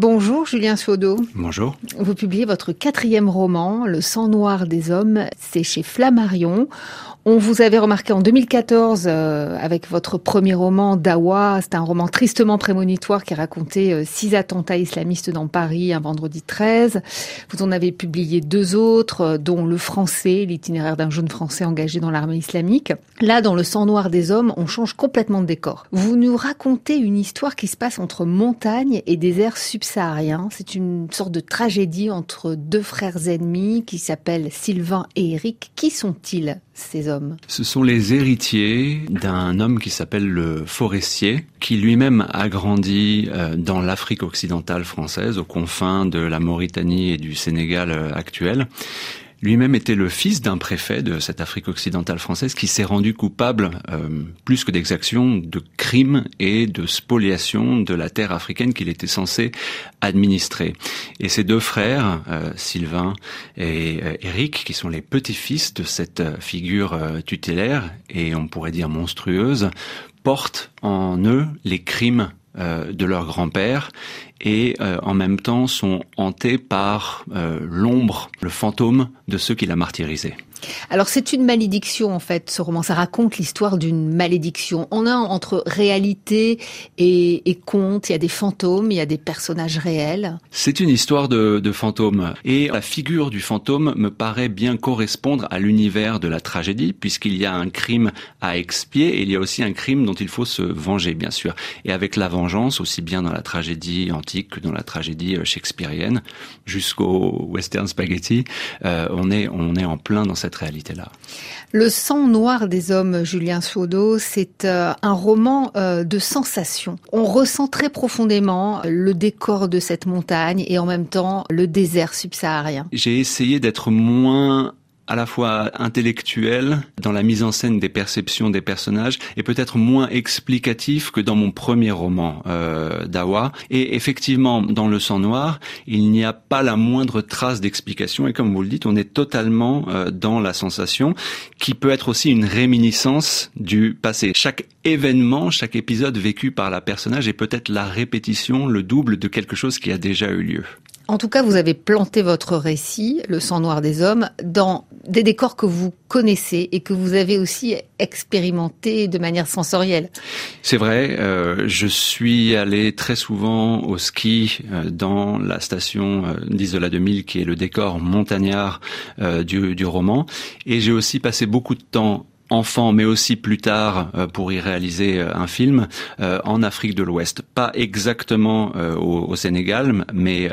Bonjour Julien Suodo. Bonjour. Vous publiez votre 4e roman, Le sang noir des hommes, c'est chez Flammarion. On vous avait remarqué en 2014 avec votre premier roman, Dawa. C'est un roman tristement prémonitoire qui racontait 6 attentats islamistes dans Paris un vendredi 13. Vous en avez publié 2 autres, dont Le Français, l'itinéraire d'un jeune Français engagé dans l'armée islamique. Là, dans Le sang noir des hommes, on change complètement de décor. Vous nous racontez une histoire qui se passe entre montagnes et déserts subsahariens. C'est une sorte de tragédie entre 2 frères ennemis qui s'appellent Sylvain et Éric. Qui sont-ils, ces hommes? Ce sont les héritiers d'un homme qui s'appelle le Forestier, qui lui-même a grandi dans l'Afrique occidentale française, aux confins de la Mauritanie et du Sénégal actuel. Lui-même était le fils d'un préfet de cette Afrique occidentale française qui s'est rendu coupable, plus que d'exactions, de crimes et de spoliation de la terre africaine qu'il était censé administrer. Et ses 2 frères, Sylvain et Éric, qui sont les petits-fils de cette figure tutélaire et on pourrait dire monstrueuse, portent en eux les crimes de leur grand-père et en même temps sont hantés par l'ombre, le fantôme de ceux qui l'a martyrisé. Alors c'est une malédiction en fait, ce roman. Ça raconte l'histoire d'une malédiction. On a entre réalité et conte, il y a des fantômes, il y a des personnages réels. C'est une histoire de fantômes. Et la figure du fantôme me paraît bien correspondre à l'univers de la tragédie, puisqu'il y a un crime à expier et il y a aussi un crime dont il faut se venger, bien sûr. Et avec la vengeance, aussi bien dans la tragédie antique que dans la tragédie shakespearienne, jusqu'au western spaghetti, on est en plein dans cette réalité-là. Le sang noir des hommes, Julien Suodo, c'est un roman de sensations. On ressent très profondément le décor de cette montagne et en même temps le désert subsaharien. J'ai essayé d'être moins à la fois intellectuel dans la mise en scène des perceptions des personnages et peut-être moins explicatif que dans mon premier roman, Dawa. Et effectivement, dans Le sang noir, il n'y a pas la moindre trace d'explication et comme vous le dites, on est totalement dans la sensation qui peut être aussi une réminiscence du passé. Chaque événement, chaque épisode vécu par la personnage est peut-être la répétition, le double de quelque chose qui a déjà eu lieu. En tout cas, vous avez planté votre récit, Le sang noir des hommes, dans des décors que vous connaissez et que vous avez aussi expérimenté de manière sensorielle. C'est vrai, je suis allé très souvent au ski dans la station d'Isola 2000 qui est le décor montagnard du roman et j'ai aussi passé beaucoup de temps enfant, mais aussi plus tard pour y réaliser un film en Afrique de l'Ouest. Pas exactement au Sénégal, mais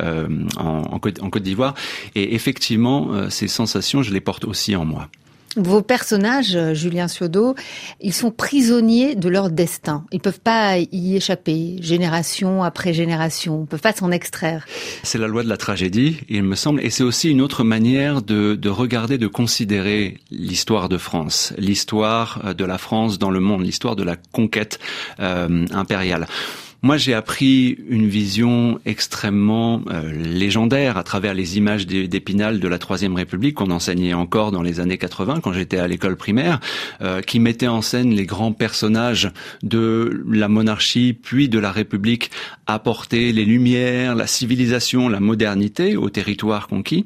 en Côte d'Ivoire. Et effectivement, ces sensations, je les porte aussi en moi. Vos personnages, Julien Suodo, ils sont prisonniers de leur destin. Ils peuvent pas y échapper, génération après génération. Ils peuvent pas s'en extraire. C'est la loi de la tragédie, il me semble, et c'est aussi une autre manière de regarder, de considérer l'histoire de France, l'histoire de la France dans le monde, l'histoire de la conquête impériale. Moi, j'ai appris une vision extrêmement légendaire à travers les images d'Épinal de la Troisième République qu'on enseignait encore dans les années 80 quand j'étais à l'école primaire, qui mettait en scène les grands personnages de la monarchie puis de la République, apporter les lumières, la civilisation, la modernité au territoire conquis.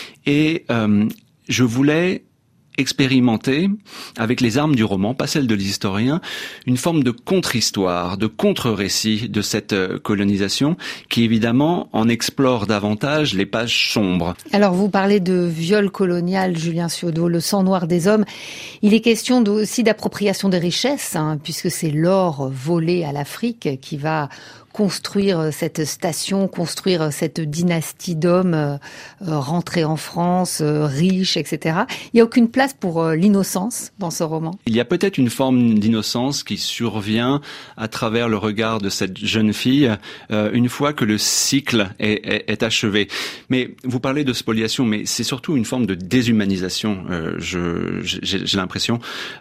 Et je voulais expérimenter, avec les armes du roman, pas celles de l'historien, une forme de contre-histoire, de contre-récit de cette colonisation qui, évidemment, en explore davantage les pages sombres. Alors, vous parlez de viol colonial, Julien Suodo, Le sang noir des hommes. Il est question aussi d'appropriation des richesses, puisque c'est l'or volé à l'Afrique qui va construire cette station, construire cette dynastie d'hommes rentrés en France, riches, etc. Il n'y a aucune place pour l'innocence dans ce roman. Il y a peut-être une forme d'innocence qui survient à travers le regard de cette jeune fille une fois que le cycle est achevé. Mais vous parlez de spoliation, mais c'est surtout une forme de déshumanisation, j'ai l'impression.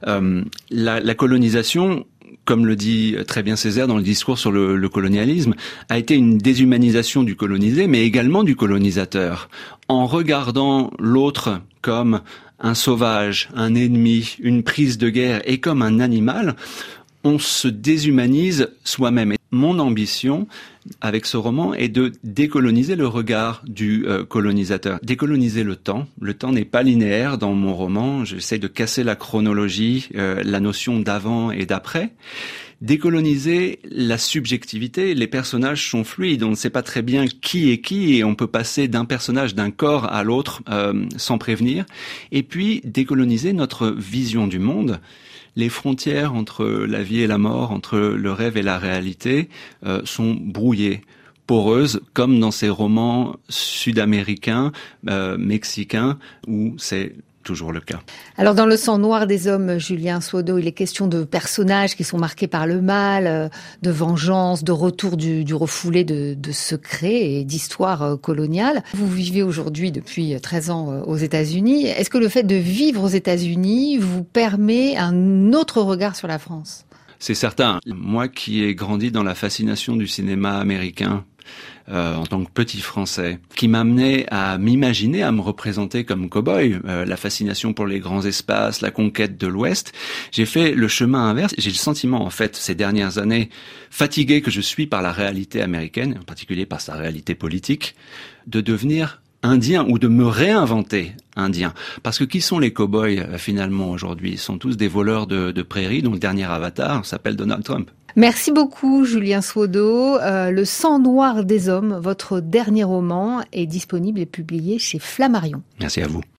La colonisation, comme le dit très bien Césaire dans le discours sur le colonialisme, a été une déshumanisation du colonisé, mais également du colonisateur. En regardant l'autre comme un sauvage, un ennemi, une prise de guerre et comme un animal, on se déshumanise soi-même. mon ambition avec ce roman est de décoloniser le regard du colonisateur, décoloniser le temps. Le temps n'est pas linéaire dans mon roman. J'essaie de casser la chronologie, la notion d'avant et d'après. Décoloniser la subjectivité, les personnages sont fluides, on ne sait pas très bien qui est qui et on peut passer d'un personnage, d'un corps à l'autre sans prévenir. Et puis décoloniser notre vision du monde. Les frontières entre la vie et la mort, entre le rêve et la réalité sont brouillées, poreuses, comme dans ces romans sud-américains, mexicains, où c'est toujours le cas. Alors dans Le sang noir des hommes, Julien Suodo, il est question de personnages qui sont marqués par le mal, de vengeance, de retour du refoulé de secrets et d'histoires coloniales. Vous vivez aujourd'hui depuis 13 ans aux États-Unis. Est-ce que le fait de vivre aux États-Unis vous permet un autre regard sur la France ? C'est certain. Moi qui ai grandi dans la fascination du cinéma américain, en tant que petit Français, qui m'amenait à m'imaginer, à me représenter comme cow-boy, la fascination pour les grands espaces, la conquête de l'Ouest. J'ai fait le chemin inverse. J'ai le sentiment, en fait, ces dernières années, fatigué que je suis par la réalité américaine, en particulier par sa réalité politique, de devenir indien ou de me réinventer indien. Parce que qui sont les cow-boys finalement aujourd'hui ? Ils sont tous des voleurs de prairies, dont le dernier avatar s'appelle Donald Trump. Merci beaucoup Julien Suodo. Le sang noir des hommes, votre dernier roman, est disponible et publié chez Flammarion. Merci à vous.